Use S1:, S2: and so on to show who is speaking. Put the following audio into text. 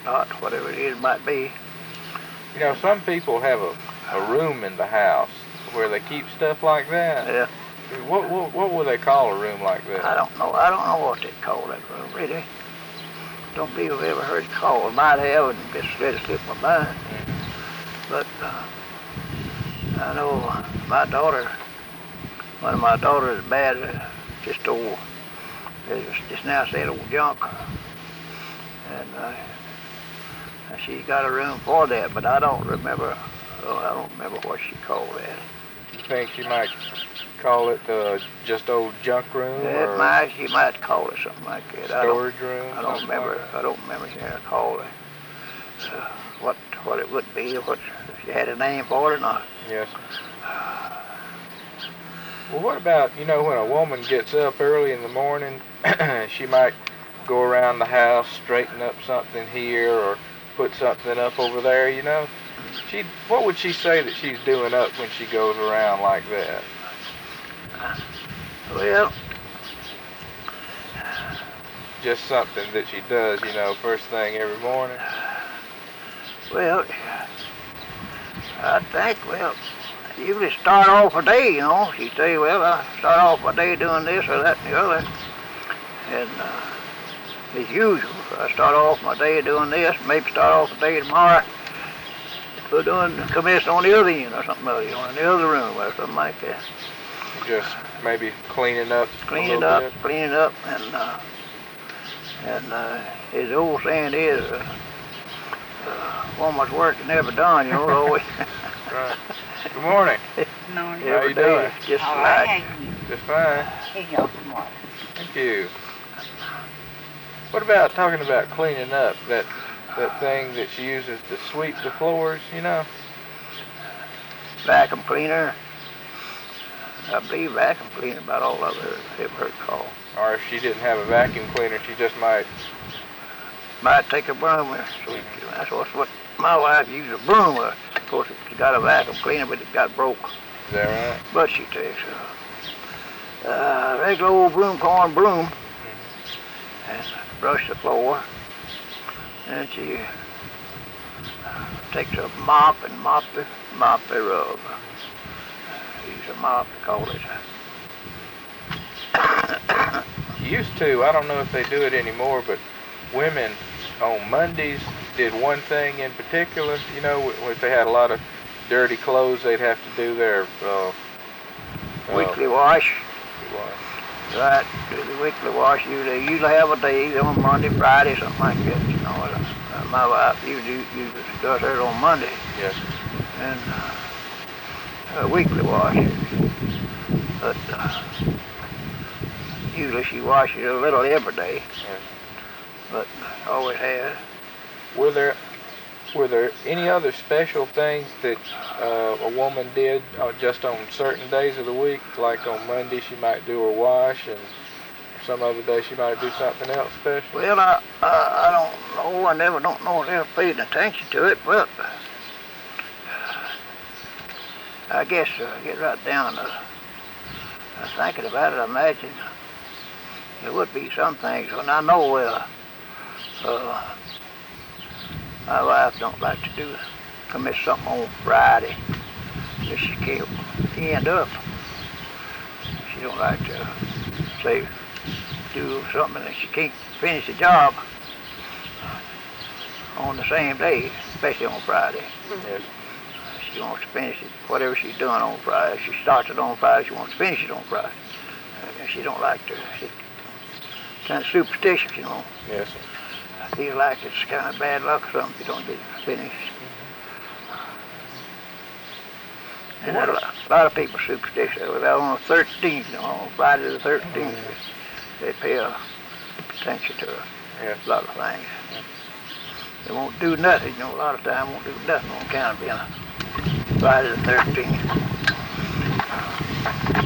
S1: not, whatever it is might be.
S2: You know, some people have a room in the house where they keep stuff like that.
S1: Yeah.
S2: What would they call a room like that?
S1: I don't know. I don't know what they call that room, really. Don't believe I've ever heard it called. Might have, and just let it slip my mind. But I know my daughter, one of my daughters is bad, just old, just now said old junk. And she got a room for that, but I don't remember. I don't remember what she called that.
S2: You think she might call it just old junk room?
S1: Yeah, she might call it something like that.
S2: Storage room?
S1: I don't remember.
S2: Like
S1: I don't remember hearing her call it. What it would be, what if she had a name for it or not.
S2: Yes. Well, what about, you know, when a woman gets up early in the morning, she might go around the house, straighten up something here, or put something up over there, you know? What would she say that she's doing up when she goes around like that?
S1: Well,
S2: just something that she does, you know, first thing every morning?
S1: Well, I think, usually start off a day, you know. She'd say, well, I start off my day doing this or that and the other. And as usual, I start off my day doing this, maybe start off the day tomorrow for doing commission on the other end or something else, you know, in the other room or something like that.
S2: Just maybe cleaning up.
S1: Cleaning up, and as the old saying is, woman's work is never done, you know, always.
S2: Right. Good morning.
S3: Morning.
S2: How you doing?
S1: Just
S3: All
S1: like.
S3: right.
S2: Just fine.
S3: Here you go. Good morning.
S2: Thank you. What about talking about cleaning up, that thing that she uses to sweep the floors, you know?
S1: Vacuum cleaner. I believe vacuum cleaner about all I've ever heard called.
S2: Or if she didn't have a vacuum cleaner, she just might
S1: take a broom and sweep it. That's what my wife used, a broom. Of course, she got a vacuum cleaner, but it got broke.
S2: Is that right? takes a mop and mop the rug. Use a mop to call it. Used to, I don't know if they do it anymore, but women on Mondays did one thing in particular. You know, if they had a lot of dirty clothes, they'd have to do their
S1: weekly wash. Right, do the weekly wash. They usually have a day on Monday, Friday, something like that. You know, my wife usually does hers on Monday.
S2: Yes.
S1: And a weekly wash. But usually she washes a little every day.
S2: Yes.
S1: But always has.
S2: Were there any other special things that a woman did just on certain days of the week? Like on Monday she might do her wash, and some other day she might do something else special?
S1: Well, I don't know. I don't know if they're paying attention to it, but I guess get right down to thinking about it, I imagine there would be some things. And I know my wife don't like to commit something on Friday that she can't end up. She don't like to say do something that she can't finish the job on the same day, especially on Friday.
S2: Yes.
S1: She wants to finish it, whatever she's doing on Friday. She starts it on Friday, she wants to finish it on Friday. She don't like to. She's kind of superstitious, you know.
S2: Yes.
S1: I feel like it's kind of bad luck or something if you don't get it finished. And a lot of people are superstitious. On the 13th, you know, on Friday the 13th, they pay attention to a lot of things. They won't do nothing, you know, a lot of time won't do nothing on account of being Friday the 13th.